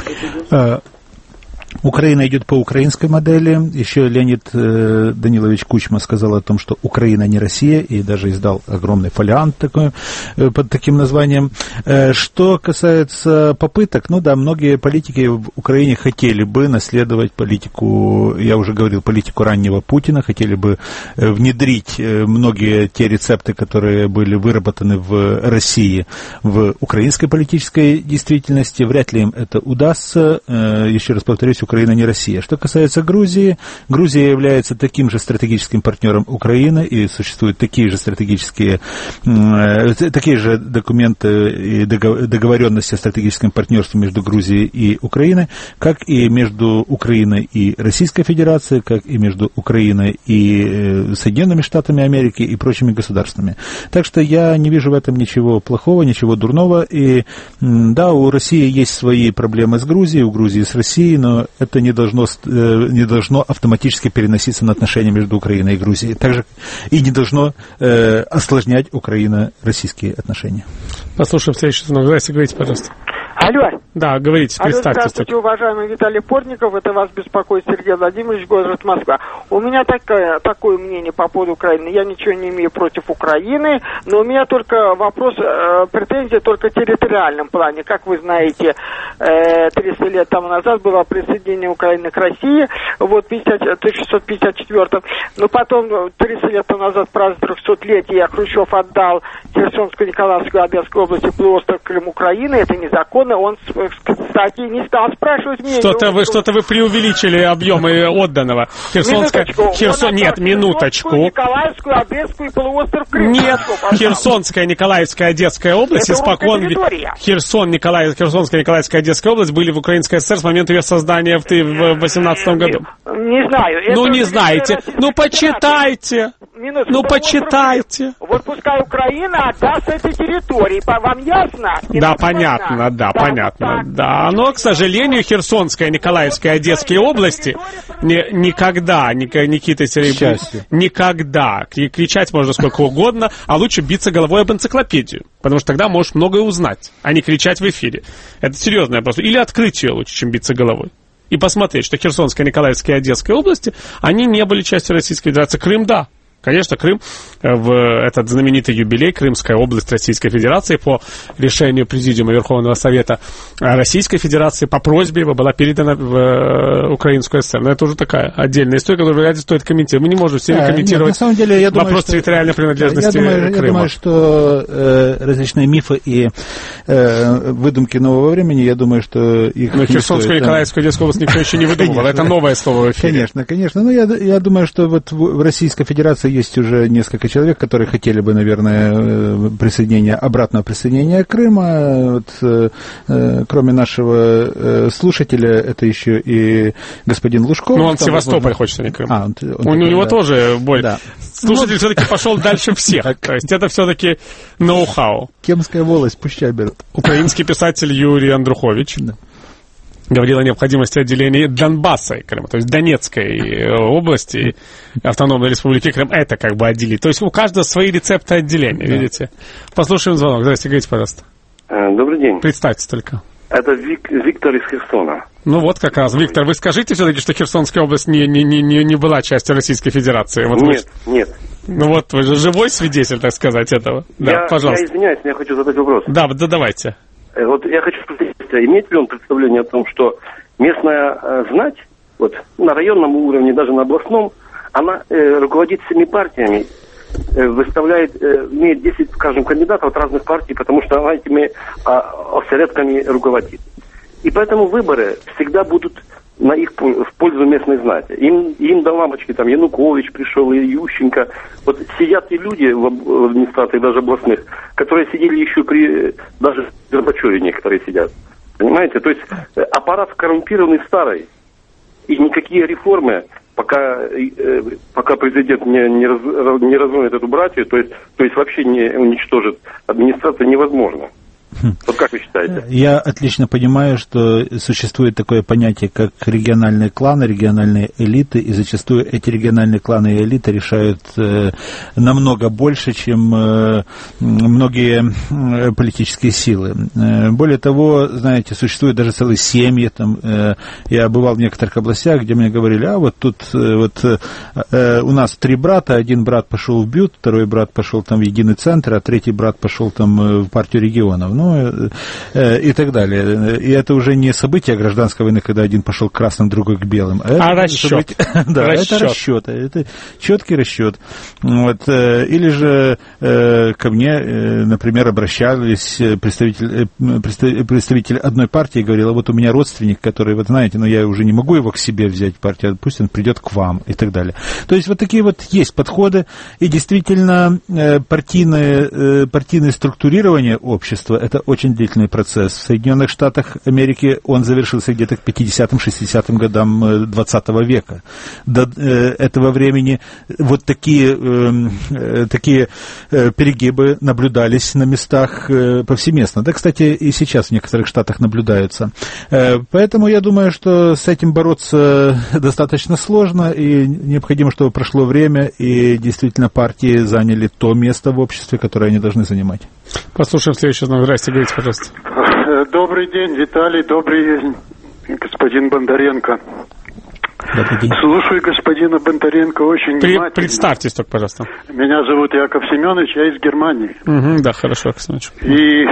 Украина идет по украинской модели. Еще Леонид э, Данилович Кучма сказал о том, что Украина не Россия, и даже издал огромный фолиант такой, э, под таким названием. Э, что касается попыток, ну да, многие политики в Украине хотели бы наследовать политику, я уже говорил, политику раннего Путина, хотели бы э, внедрить э, многие те рецепты, которые были выработаны в России, в украинской политической действительности. Вряд ли им это удастся. Э, еще раз повторюсь, Украина не Россия. Что касается Грузии, Грузия является таким же стратегическим партнером Украины, и существуют такие же стратегические, э, такие же документы и договоренности о стратегическом партнерстве между Грузией и Украиной, как и между Украиной и Российской Федерацией, как и между Украиной и Соединенными Штатами Америки и прочими государствами. Так что я не вижу в этом ничего плохого, ничего дурного. И да, у России есть свои проблемы с Грузией, у Грузии с Россией, но это не должно, не должно автоматически переноситься на отношения между Украиной и Грузией. Также и не должно э, осложнять Украино-российские отношения. Послушаем следующий звонок. Здравствуйте, говорите, пожалуйста. Алло. Да, говорите, представьтесь. Алло, здравствуйте, уважаемый Виталий Портников, это вас беспокоит Сергей Владимирович, город Москва. У меня такое, такое мнение по поводу Украины. Я ничего не имею против Украины, но у меня только вопрос, э, претензия только в территориальном плане. Как вы знаете, э, триста лет тому назад было присоединение Украины к России, вот, в тысяча шестьсот пятьдесят четвёртом. Но потом, триста лет тому назад, праздник трехсотлетия, Хрущев отдал Херсонскую, Николаевскую, Одесскую области, полуостров Крым Украины. Это незаконно. Он, кстати, не стал спрашивать меня. Что-то вы, что-то вы преувеличили объемы отданного. Херсонская... Херсон... Нет, минуточку. Николаевскую, Одесскую и полуостров Крым. Нет, Херсонская, Николаевская, Одесская область испокон... Херсон, Николаев... Херсонская, Николаевская, Одесская область были в Украинской ССР с момента ее создания в восемнадцатом году. Не знаю. Ну, не знаете. Ну, почитайте. минутку. Ну, Вот почитайте. Вот, вот пускай Украина отдаст эти территории. По, вам ясно? И Да, вам понятно, понятно? да, Да, понятно. вот Да, но, к сожалению, Херсонская, Николаевская, Одесская области не, никогда, Ник- Никита Сергеевич, никогда. Кричать можно сколько угодно, а лучше биться головой об энциклопедию, потому что тогда можешь многое узнать, а не кричать в эфире. Это серьезный вопрос. Или открыть ее лучше, чем биться головой. И посмотреть, что Херсонская, Николаевская и Одесская области, они не были частью Российской Федерации. Крым, да. Конечно, Крым, в этот знаменитый юбилей, Крымская область Российской Федерации, по решению Президиума Верховного Совета Российской Федерации, по просьбе его была передана в Украинскую ССР. Но это уже такая отдельная история, которую вряд ли стоит комментировать. Мы не можем все а, комментировать нет, на самом деле, я думаю, вопрос что, территориальной принадлежности я думаю, Крыма. Я думаю, что э, различные мифы и э, выдумки нового времени, я думаю, что их Но не Херсонскую, стоит, Николаевскую, Одесскую область никто еще не выдумывал. Это новое слово в эфире. Конечно, конечно. Но я, я думаю, что вот в Российской Федерации есть уже несколько человек, которые хотели бы, наверное, присоединения, обратного присоединения Крыма. Вот, э, кроме нашего э, слушателя, это еще и господин Лужков. Ну, он там, Севастополь возможно... хочет, а не Крым. А, он, он у такой, него да. тоже боль. Да. Слушатель ну... все-таки пошел дальше всех. То есть это все-таки ноу-хау. Кемская волость, пущай берут. Украинский писатель Юрий Андрухович Да. говорил о необходимости отделения Донбасса и Крыма, то есть Донецкой области, автономной республики Крым, это как бы отделить. То есть у каждого свои рецепты отделения, да. Видите? Послушаем звонок. Здравствуйте, говорите, пожалуйста. Добрый день. Представьтесь только. Это Вик, Виктор из Херсона. Ну вот как раз. Виктор, вы скажите все-таки, что Херсонская область не, не, не, не была частью Российской Федерации? Вот нет, вы... нет. Ну вот, вы же живой свидетель, так сказать, этого. Да, я, пожалуйста. Я извиняюсь, но я хочу задать вопрос. Да, да, давайте. Вот я хочу спросить, имеет ли он представление о том, что местная э, знать, вот на районном уровне, даже на областном, она э, руководит всеми партиями, э, выставляет, э, имеет десять, скажем, кандидатов от разных партий, потому что она этими э, осередками руководит. И поэтому выборы всегда будут на их в пользу местной знати. Им, им до лампочки, там, Янукович пришел, и Ющенко. Вот сидят и люди в администрации, даже областных, которые сидели еще при, даже в Горбачеве некоторые сидят. Понимаете? То есть аппарат коррумпированный старый. И никакие реформы, пока, э, пока президент не, не, раз, не разводит эту братью, то есть, то есть вообще не уничтожит администрацию, невозможно. Вот как вы считаете? Я отлично понимаю, что существует такое понятие, как региональные кланы, региональные элиты, и зачастую эти региональные кланы и элиты решают э, намного больше, чем э, многие э, политические силы. Э, более того, знаете, существуют даже целые семьи. Там, э, я бывал в некоторых областях, где мне говорили, а вот тут э, вот, э, у нас три брата, один брат пошел в БЮТ, второй брат пошел там в Единый центр, а третий брат пошел там в партию регионов. Ну, э, и так далее. И это уже не событие гражданской войны, когда один пошел к красным, другой к белым. А, а расчет. Событие... да, расчет. Это расчет. Это четкий расчет. Вот. Или же э, ко мне, э, например, обращались представитель, э, представитель одной партии и говорил, вот у меня родственник, который, вот знаете, ну я уже не могу его к себе взять в партию, пусть он придет к вам и так далее. То есть вот такие вот есть подходы, и действительно э, партийное, э, партийное структурирование общества — это очень длительный процесс. В Соединенных Штатах Америки он завершился где-то к пятидесятым-шестидесятым годам двадцатого века. До э, этого времени вот такие, э, такие э, перегибы наблюдались на местах э, повсеместно. Да, кстати, и сейчас в некоторых штатах наблюдаются. Э, поэтому я думаю, что с этим бороться достаточно сложно, и необходимо, чтобы прошло время, и действительно партии заняли то место в обществе, которое они должны занимать. Послушаем следующий звонок. Здрасте, говорите, пожалуйста. Добрый день, Виталий, добрый день, господин Бондаренко. Добрый день. Слушаю господина Бондаренко очень При, внимательно. Представьтесь только, пожалуйста. Меня зовут Яков Семенович, я из Германии. Угу, да, хорошо, Яков Семенович. И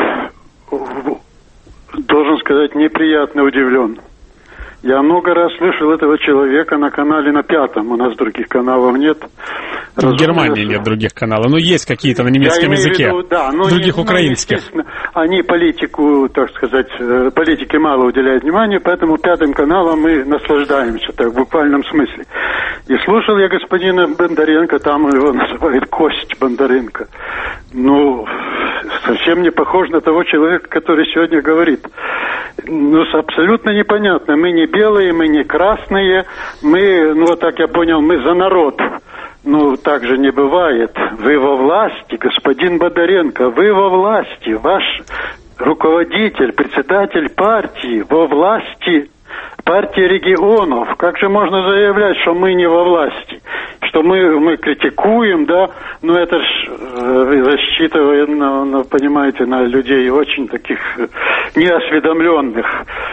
должен сказать, неприятно удивлен. Я много раз слышал этого человека на канале на пятом. У нас других каналов нет. В Германии нет других каналов. Ну, есть какие-то на немецком языке. Виду, да, но других не, украинских. Ну, они политику, так сказать, политике мало уделяют внимания, поэтому пятым каналом мы наслаждаемся, так, в буквальном смысле. И слушал я господина Бондаренко, там его называют Кость Бондаренко. Ну, совсем не похож на того человека, который сегодня говорит. Ну, абсолютно непонятно. Мы не белые, мы не красные, мы, ну, вот так я понял, мы за народ. Ну, так же не бывает. Вы во власти, господин Бондаренко, вы во власти. Ваш руководитель, председатель партии во власти, партии регионов. Как же можно заявлять, что мы не во власти? Что мы, мы критикуем, да? Но это ж э, рассчитывая на, на, понимаете, на людей очень таких неосведомленных.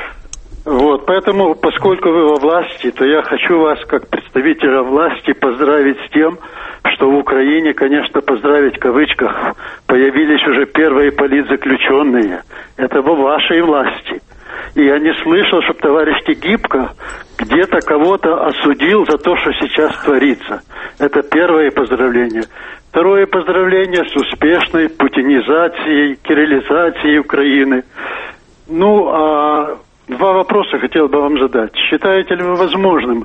Вот, поэтому, поскольку вы во власти, то я хочу вас, как представителя власти, поздравить с тем, что в Украине, конечно, поздравить в кавычках, появились уже первые политзаключенные. Это во вашей власти. И я не слышал, чтобы товарищ Тегибко где-то кого-то осудил за то, что сейчас творится. Это первое поздравление. Второе поздравление с успешной путинизацией, кириллизацией Украины. Ну, а два вопроса хотел бы вам задать. Считаете ли вы возможным,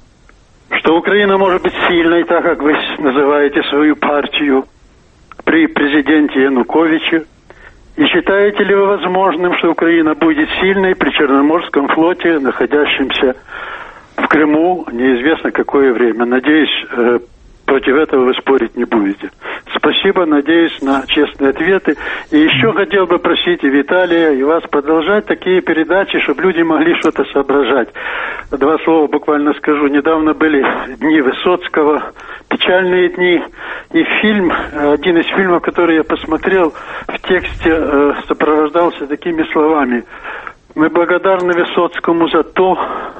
что Украина может быть сильной, так как вы называете свою партию, при президенте Януковиче? И считаете ли вы возможным, что Украина будет сильной при Черноморском флоте, находящемся в Крыму, неизвестно какое время? Надеюсь, против этого вы спорить не будете. Спасибо, надеюсь на честные ответы. И еще хотел бы просить и Виталия, и вас продолжать такие передачи, чтобы люди могли что-то соображать. Два слова буквально скажу. Недавно были дни Высоцкого, печальные дни. И фильм, один из фильмов, который я посмотрел, в тексте э, сопровождался такими словами. Мы благодарны Высоцкому за то,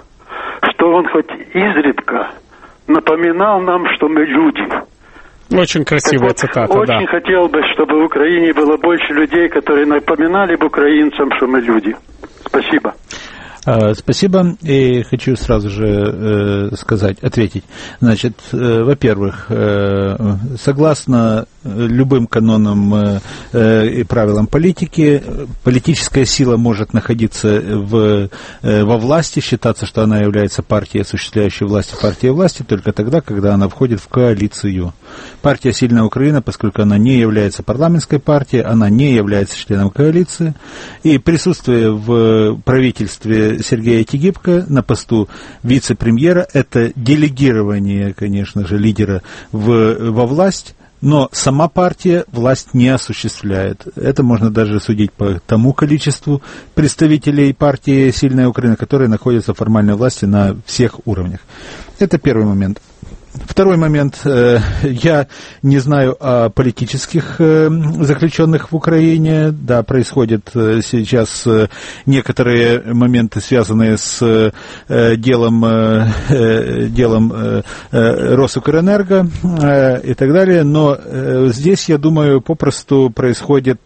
что он хоть изредка напоминал нам, что мы люди. Очень красивая вот, цитата, очень да. Очень хотел бы, чтобы в Украине было больше людей, которые напоминали бы украинцам, что мы люди. Спасибо. Спасибо. И хочу сразу же э, сказать, ответить. Значит, э, во-первых, э, согласно любым канонам э, и правилам политики, политическая сила может находиться в, э, во власти, считаться, что она является партией, осуществляющей власть, партией власти, только тогда, когда она входит в коалицию. Партия «Сильная Украина», поскольку она не является парламентской партией, она не является членом коалиции, и присутствие в правительстве Сергея Тегибко на посту вице-премьера – это делегирование, конечно же, лидера в, во власть, но сама партия власть не осуществляет. Это можно даже судить по тому количеству представителей партии «Сильная Украина», которые находятся в формальной власти на всех уровнях. Это первый момент. Второй момент. Я не знаю о политических заключенных в Украине. Да, происходят сейчас некоторые моменты, связанные с делом, делом Росукрэнерго и так далее. Но здесь, я думаю, попросту происходит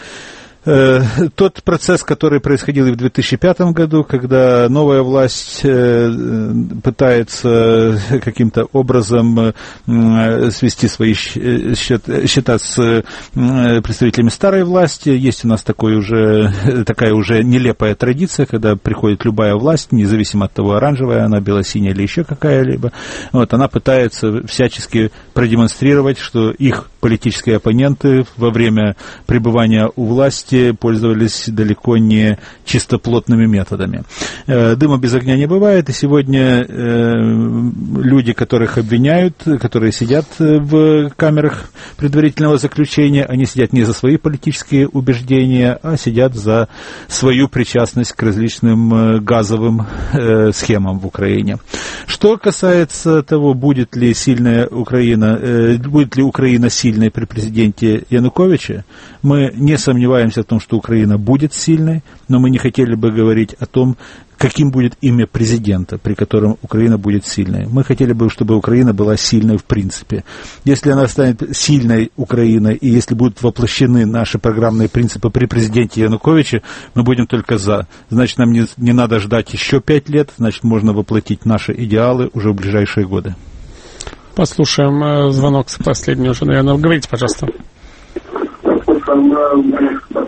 тот процесс, который происходил и в две тысячи пятом году, когда новая власть пытается каким-то образом свести свои счета с представителями старой власти. Есть у нас такой уже, такая уже нелепая традиция, когда приходит любая власть, независимо от того, оранжевая она, бело-синяя или еще какая-либо, вот, она пытается всячески продемонстрировать, что их политические оппоненты во время пребывания у власти пользовались далеко не чистоплотными методами. Дыма без огня не бывает, и сегодня люди, которых обвиняют, которые сидят в камерах предварительного заключения, они сидят не за свои политические убеждения, а сидят за свою причастность к различным газовым схемам в Украине. Что касается того, будет ли сильная Украина, будет ли Украина сильной при президенте Януковиче, мы не сомневаемся в том, что Украина будет сильной, но мы не хотели бы говорить о том, каким будет имя президента, при котором Украина будет сильной. Мы хотели бы, чтобы Украина была сильной в принципе. Если она станет сильной Украиной, и если будут воплощены наши программные принципы при президенте Януковиче, мы будем только за. Значит, нам не, не надо ждать еще пять лет, значит, можно воплотить наши идеалы уже в ближайшие годы. Послушаем э, звонок последний уже, наверное. Говорите, пожалуйста.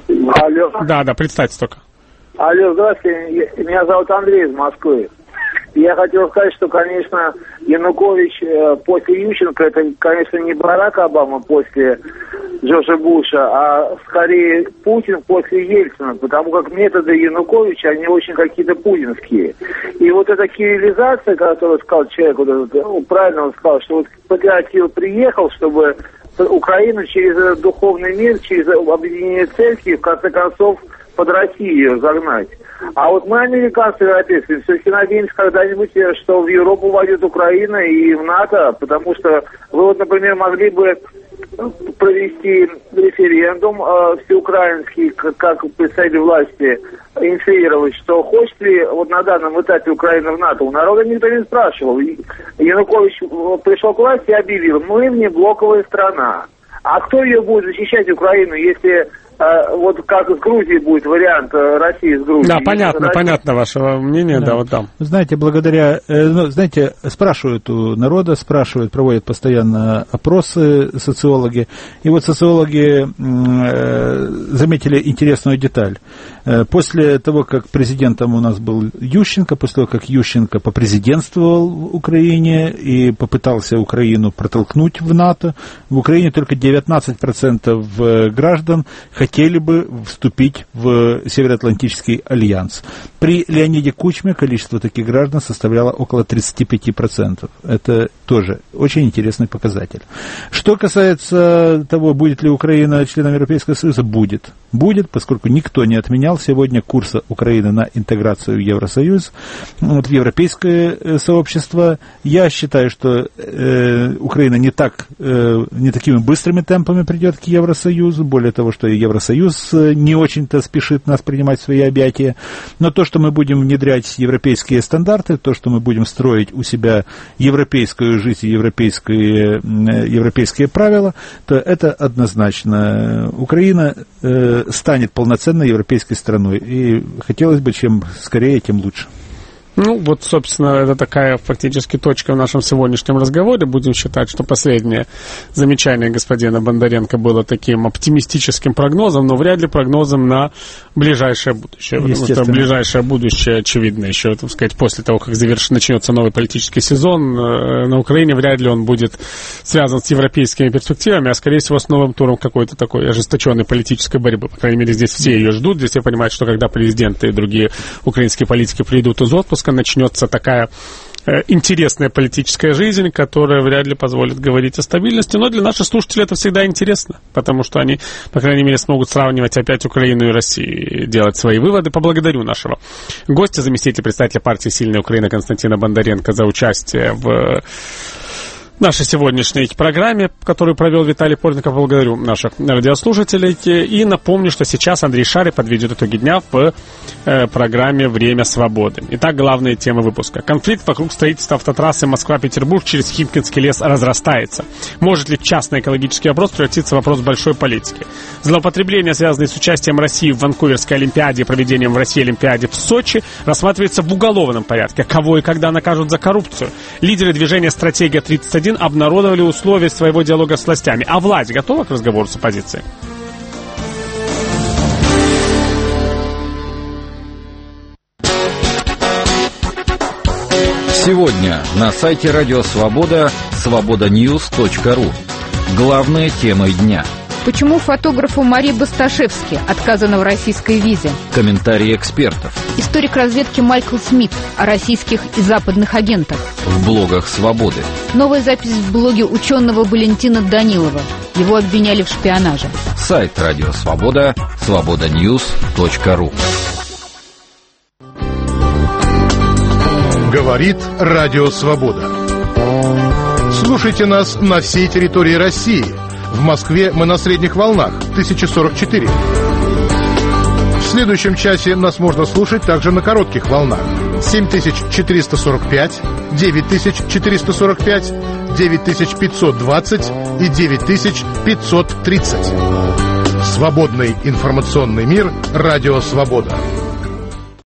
Алло. Да, да, представьте только. Алло, здравствуйте. Меня зовут Андрей из Москвы. Я хотел сказать, что, конечно, Янукович э, после Ющенко, это, конечно, не Барак Обама после Джорджа Буша, а скорее Путин после Ельцина, потому как методы Януковича, они очень какие-то путинские. И вот эта кириллизация, которую сказал человек, вот этот, ну, правильно он сказал, что вот патриотил приехал, чтобы Украину через духовный мир, через объединение церкви, в конце концов, под Россию загнать. А вот мы, американцы, европейцы, все-таки надеемся когда-нибудь, что в Европу войдет Украина и в НАТО, потому что вы вот, например, могли бы провести референдум э, всеукраинский, как, как представители власти, инициировать, что хочет ли вот на данном этапе Украина в НАТО. У народа никто не спрашивал. Янукович пришел к власти и объявил: мы внеблоковая страна. А кто ее будет защищать, Украину, если э, вот как с Грузией будет вариант э, России с Грузией? Да, понятно, Россия... понятно ваше мнение, да, да вот там. Знаете, благодаря, э, ну, знаете, спрашивают у народа, спрашивают, проводят постоянно опросы социологи, и вот социологи э, заметили интересную деталь. Э, после того, как президентом у нас был Ющенко, после того, как Ющенко попрезидентствовал в Украине и попытался Украину протолкнуть в НАТО, в Украине только девятнадцать процентов граждан хотели бы вступить в Североатлантический альянс. При Леониде Кучме количество таких граждан составляло около тридцать пять процентов. Это тоже очень интересный показатель. Что касается того, будет ли Украина членом Европейского Союза, будет. Будет, поскольку никто не отменял сегодня курса Украины на интеграцию в Евросоюз, вот, в европейское сообщество. Я считаю, что э, Украина не, так, э, не такими быстрыми темпами придет к Евросоюзу, более того, что и Евросоюз не очень-то спешит нас принимать в свои объятия, но то, что мы будем внедрять европейские стандарты, то, что мы будем строить у себя европейскую жизнь, европейские, европейские правила, то это однозначно. Украина э, станет полноценной европейской страной, и хотелось бы, чем скорее, тем лучше. Ну, вот, собственно, это такая фактически точка в нашем сегодняшнем разговоре. Будем считать, что последнее замечание господина Бондаренко было таким оптимистическим прогнозом, но вряд ли прогнозом на ближайшее будущее. Потому что ближайшее будущее, очевидно, еще, так сказать, после того, как заверш... начнется новый политический сезон, на Украине вряд ли он будет связан с европейскими перспективами, а, скорее всего, с новым туром какой-то такой ожесточенной политической борьбы. По крайней мере, здесь все ее ждут. Здесь все понимают, что когда президенты и другие украинские политики придут из отпуска, начнется такая э, интересная политическая жизнь, которая вряд ли позволит говорить о стабильности, но для наших слушателей это всегда интересно, потому что они, по крайней мере, смогут сравнивать опять Украину и Россию, делать свои выводы. Поблагодарю нашего гостя, заместителя председателя партии «Сильная Украина» Константина Бондаренко за участие в нашей сегодняшней программе, которую провел Виталий Портников. Благодарю наших радиослушателей. И напомню, что сейчас Андрей Шарий подведет итоги дня в э, программе «Время свободы». Итак, главные темы выпуска. Конфликт вокруг строительства автотрассы Москва-Петербург через Химкинский лес разрастается. Может ли частный экологический вопрос превратиться в вопрос большой политики? Злоупотребления, связанные с участием России в Ванкуверской Олимпиаде и проведением в России Олимпиады в Сочи, рассматривается в уголовном порядке. Кого и когда накажут за коррупцию? Лидеры движения «Стратегия тридцать один» обнародовали условия своего диалога с властями. А власть готова к разговору с оппозицией? Сегодня на сайте Радио Свобода свобода ньюс точка ру. Главные темы дня. Почему фотографу Марии Басташевски отказано в российской визе? Комментарии экспертов. Историк разведки Майкл Смит о российских и западных агентах. В блогах «Свободы». Новая запись в блоге ученого Валентина Данилова. Его обвиняли в шпионаже. Сайт Радио Свобода свобода ньюс точка ру. Говорит Радио Свобода. Слушайте нас на всей территории России. В Москве мы на средних волнах тысяча сорок четыре. В следующем часе нас можно слушать также на коротких волнах семь тысяч четыреста сорок пять, девять тысяч четыреста сорок пять, девять тысяч пятьсот двадцать и девять тысяч пятьсот тридцать. Свободный информационный мир. Радио Свобода.